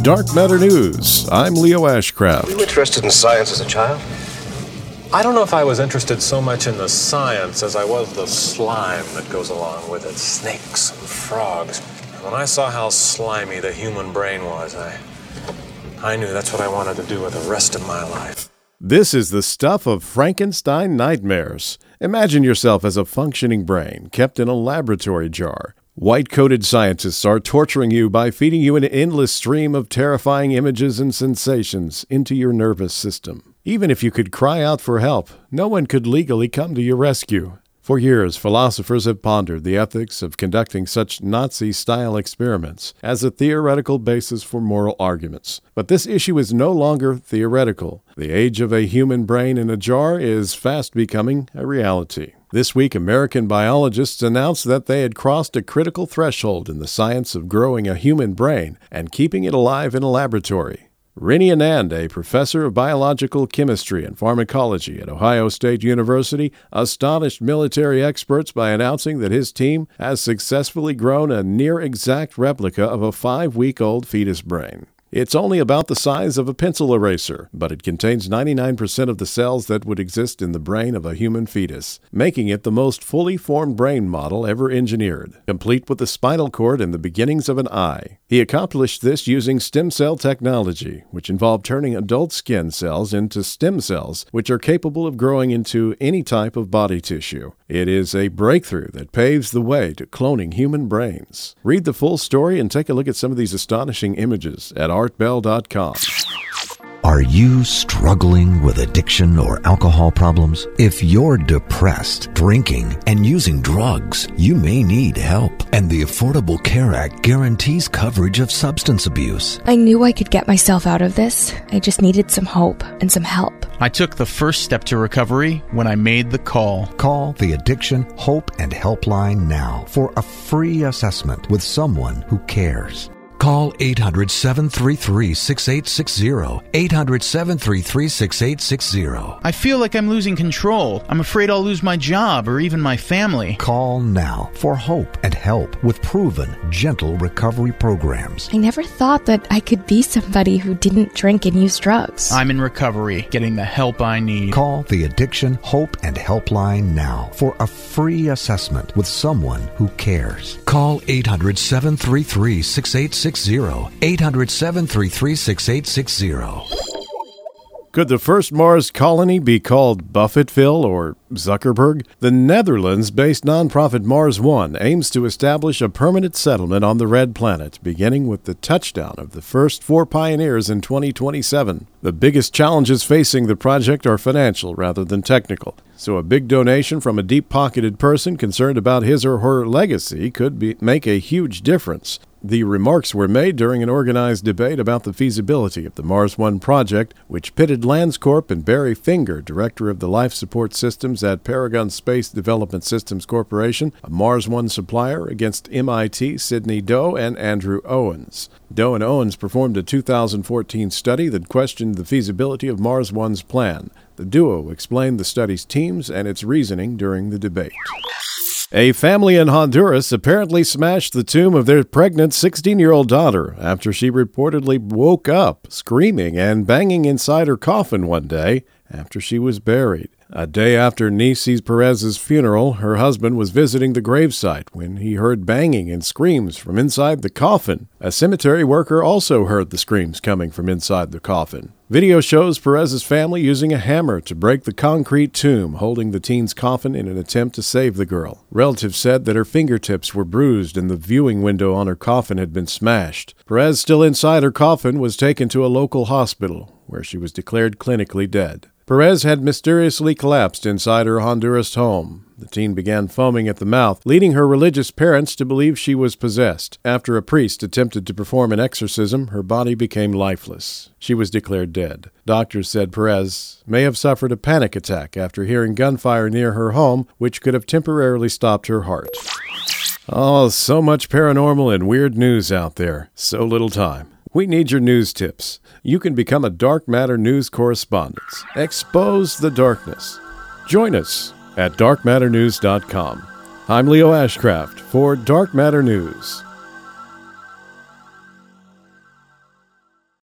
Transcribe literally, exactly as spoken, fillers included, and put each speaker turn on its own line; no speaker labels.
Dark Matter News. I'm Leo Ashcraft.
Were you interested in science as a child?
I don't know if I was interested so much in the science as I was the slime that goes along with it. Snakes and frogs. When I saw how slimy the human brain was, I, I knew that's what I wanted to do with the rest of my life.
This is the stuff of Frankenstein nightmares. Imagine yourself as a functioning brain kept in a laboratory jar. White-coated scientists are torturing you by feeding you an endless stream of terrifying images and sensations into your nervous system. Even if you could cry out for help, no one could legally come to your rescue. For years, philosophers have pondered the ethics of conducting such Nazi-style experiments as a theoretical basis for moral arguments. But this issue is no longer theoretical. The age of a human brain in a jar is fast becoming a reality. This week, American biologists announced that they had crossed a critical threshold in the science of growing a human brain and keeping it alive in a laboratory. Rini Anand, a professor of biological chemistry and pharmacology at Ohio State University, astonished military experts by announcing that his team has successfully grown a near-exact replica of a five-week-old fetus brain. It's only about the size of a pencil eraser, but it contains ninety-nine percent of the cells that would exist in the brain of a human fetus, making it the most fully formed brain model ever engineered, complete with the spinal cord and the beginnings of an eye. He accomplished this using stem cell technology, which involved turning adult skin cells into stem cells, which are capable of growing into any type of body tissue. It is a breakthrough that paves the way to cloning human brains. Read the full story and take a look at some of these astonishing images at art bell dot com.
Are you struggling with addiction or alcohol problems? If you're depressed, drinking, and using drugs, you may need help. And the Affordable Care Act guarantees coverage of substance abuse.
I knew I could get myself out of this. I just needed some hope and some help.
I took the first step to recovery when I made the call.
Call the Addiction, Hope, and Helpline now for a free assessment with someone who cares. Call eight hundred, seven three three, six eight six zero, eight hundred, seven three three, six eight six zero.
I feel like I'm losing control. I'm afraid I'll lose my job or even my family.
Call now for hope and help with proven, gentle recovery programs.
I never thought that I could be somebody who didn't drink and use drugs.
I'm in recovery, getting the help I need.
Call the Addiction, Hope, and Helpline now for a free assessment with someone who cares. Call eight hundred, seven three three, six eight six zero, eight hundred, seven three three, six eight six zero.
Could the first Mars colony be called Buffettville or Zuckerberg? The Netherlands-based nonprofit Mars One aims to establish a permanent settlement on the Red Planet, beginning with the touchdown of the first four pioneers in twenty twenty-seven. The biggest challenges facing the project are financial rather than technical, so a big donation from a deep-pocketed person concerned about his or her legacy could be, make a huge difference. The remarks were made during an organized debate about the feasibility of the Mars One project, which pitted Landscorp and Barry Finger, director of the life support systems at Paragon Space Development Systems Corporation, a Mars One supplier, against M I T Sidney Doe and Andrew Owens. Doe and Owens performed a two thousand fourteen study that questioned the feasibility of Mars One's plan. The duo explained the study's teams and its reasoning during the debate. A family in Honduras apparently smashed the tomb of their pregnant sixteen-year-old daughter after she reportedly woke up screaming and banging inside her coffin one day after she was buried. A day after Nisis Perez's funeral, her husband was visiting the gravesite when he heard banging and screams from inside the coffin. A cemetery worker also heard the screams coming from inside the coffin. Video shows Perez's family using a hammer to break the concrete tomb holding the teen's coffin in an attempt to save the girl. Relatives said that her fingertips were bruised and the viewing window on her coffin had been smashed. Perez, still inside her coffin, was taken to a local hospital, where she was declared clinically dead. Perez had mysteriously collapsed inside her Honduras home. The teen began foaming at the mouth, leading her religious parents to believe she was possessed. After a priest attempted to perform an exorcism, her body became lifeless. She was declared dead. Doctors said Perez may have suffered a panic attack after hearing gunfire near her home, which could have temporarily stopped her heart. Oh, so much paranormal and weird news out there. So little time. We need your news tips. You can become a Dark Matter news correspondent. Expose the darkness. Join us at dark matter news dot com. I'm Leo Ashcraft for Dark Matter News.